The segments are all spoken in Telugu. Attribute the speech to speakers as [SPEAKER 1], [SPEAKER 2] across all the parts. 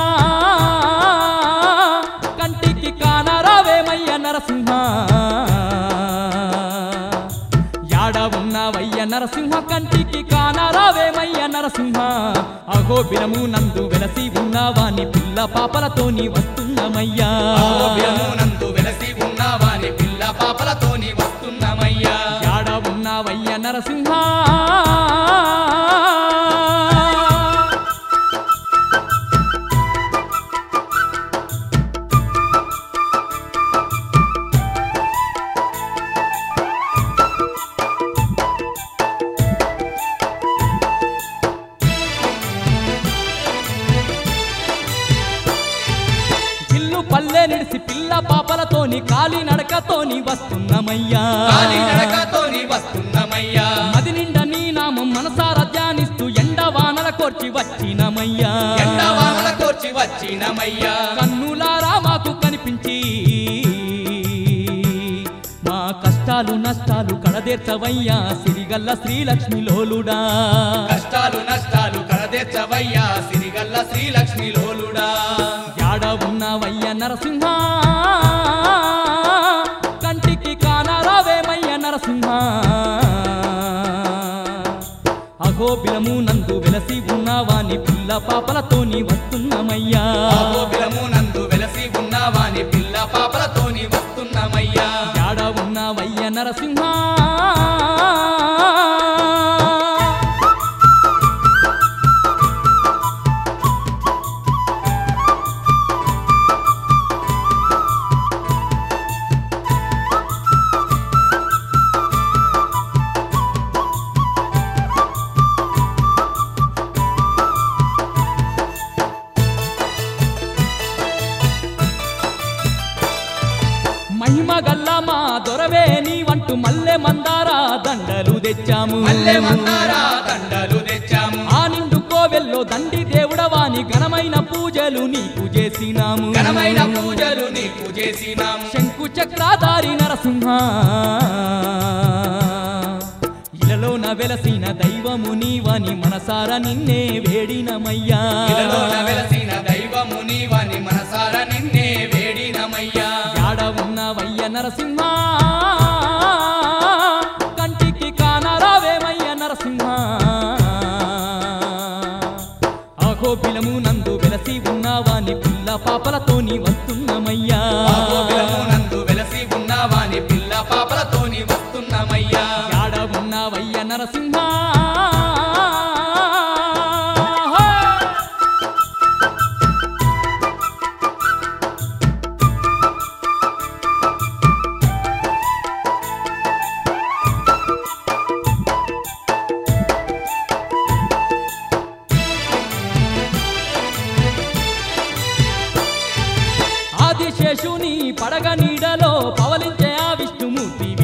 [SPEAKER 1] కంటికి కానరావేమయ్య నరసింహ యాడ ఉన్నవయ్య నరసింహ కంటికి కానరావేమయ్య నరసింహ అహోబిలము నందు వెలసి ఉన్నవాని పిల్ల పాపలతోని వస్తున్నమయ్యా
[SPEAKER 2] అహోబిలము నందు వెలసి ఉన్నవాని పిల్ల పాపలతోని వస్తున్నమయ్యా
[SPEAKER 1] యాడ ఉన్నవయ్య నరసింహ పల్లె నిడిసి పిల్ల పాపలతోని కాలి నడకతోని వస్తున్నమయ్యా మది నిండా నీ నామం మనసారా ధ్యానిస్తూ ఎండవానల కోర్చి వచ్చినమయ్యా కన్నులారా మాకు కనిపించి మా కష్టాలు నష్టాలు కడదేర్చవయ్యా సిరిగల్ల శ్రీలక్ష్మి లోలుడా
[SPEAKER 2] కష్టాలు నష్టాలు కడదేర్చవయ్యా సిరిగల్ల శ్రీలక్ష్మి లోలుడా
[SPEAKER 1] యాడ ఉన్నవయ్య నరసింహ కంటికి కానరావేమయ్య నరసింహ అహోబిలము నందు వెలసి ఉన్నవాని పిల్ల పాపలతోని వస్తున్నమయ్యా
[SPEAKER 2] అహోబిలము నందు వెలసి ఉన్నవాని పిల్ల పాపలతోని వస్తున్నమయ్యా
[SPEAKER 1] యాడ ఉన్నవయ్య నరసింహ మహిమ గల్ల మా దొరవే నీవంటూ మల్లె మందారా దండలు తెచ్చాము ఆ నిండు కోవెల్లో దండి దేవుడవాని ఘనమైన పూజలు నీకు చేసినాము శంకు చక్రాధారి నరసింహ ఇలలోన వెలసిన దైవము నీవని మనసారా నిన్నే వేడినమయ్యా యాడ ఉన్నవయ్య నరసింహ కంటికి కానరావేమయ్య నరసింహ అహోబిలము నందు వెలసి ఉన్నవాని పిల్ల పాపలతోని వస్తున్నమయ్యా యాడ ఉన్నవయ్య నరసింహ ఆదిశేషుని పడగ నీడలో పవలించే ఆ విష్ణుమూర్తివి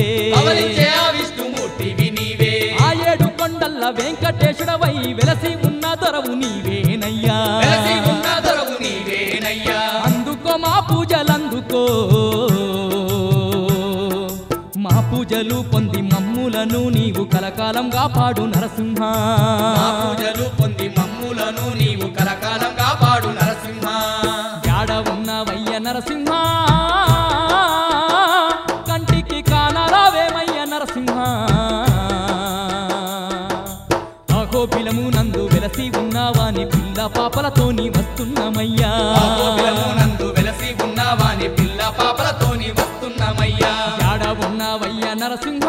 [SPEAKER 1] నీవే ఆ ఏడు కొండల్ల వెంకటేశుడవై వెలసి ఉన్న దొరవు నీవేనయ్యా అందుకో మా పూజలందుకో మా పూజలు పొంది మమ్ములను నీవు కలకాలం కాపాడు నరసింహ యాడ ఉన్నవయ్య నరసింహ కంటికి కానరావేమయ్య నరసింహ అహోబిలము నందు వెలసి ఉన్నవాని పిల్ల పాపలతోని వస్తున్నమయ్యా యాడ ఉన్నవయ్య నరసింహ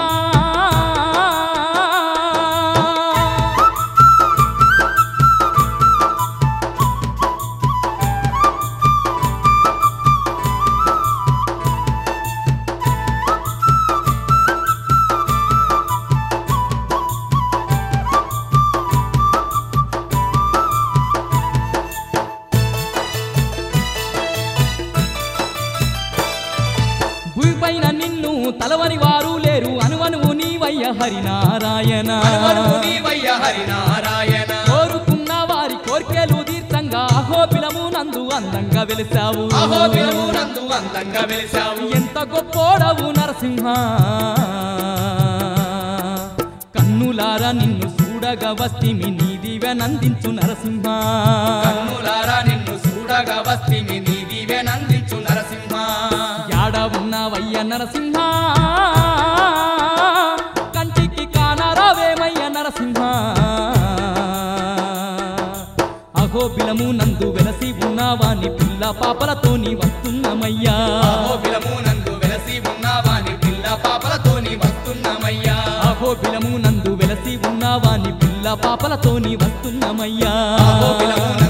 [SPEAKER 1] భూమిపైన నిన్ను తలవని వారు లేరు అనువనువు నీవయ్య హరినారాయణ కోరుకున్న వారి కోర్కెలు తీర్థంగా అహోబిలము నందు అందంగా వెలిసావు ఎంత గొప్పోడవు నరసింహ కన్నులారా నిన్ను చూడగా వస్తిమి నీ దివెనందించు నరసింహ
[SPEAKER 2] కన్నులారా నిన్ను చూడగా వస్తిమి నీ దీవెనందించు నరసింహ
[SPEAKER 1] యాడ ఉన్నావయ్య నరసింహ కంటికి కానరావేమయ్య నరసింహ అహోబిలము నందు వెలసి ఉన్నావాని పిల్ల పాపలతోని వస్తున్నామయ్యా
[SPEAKER 2] అహోబిలము నందు వెలసి ఉన్నావాని పిల్ల పాపలతోని వస్తున్నామయ్యా
[SPEAKER 1] అహోబిలము నందు వెలసి ఉన్నావాని పిల్ల పాపలతోని వస్తున్నామయ్యా
[SPEAKER 2] అహోబిలము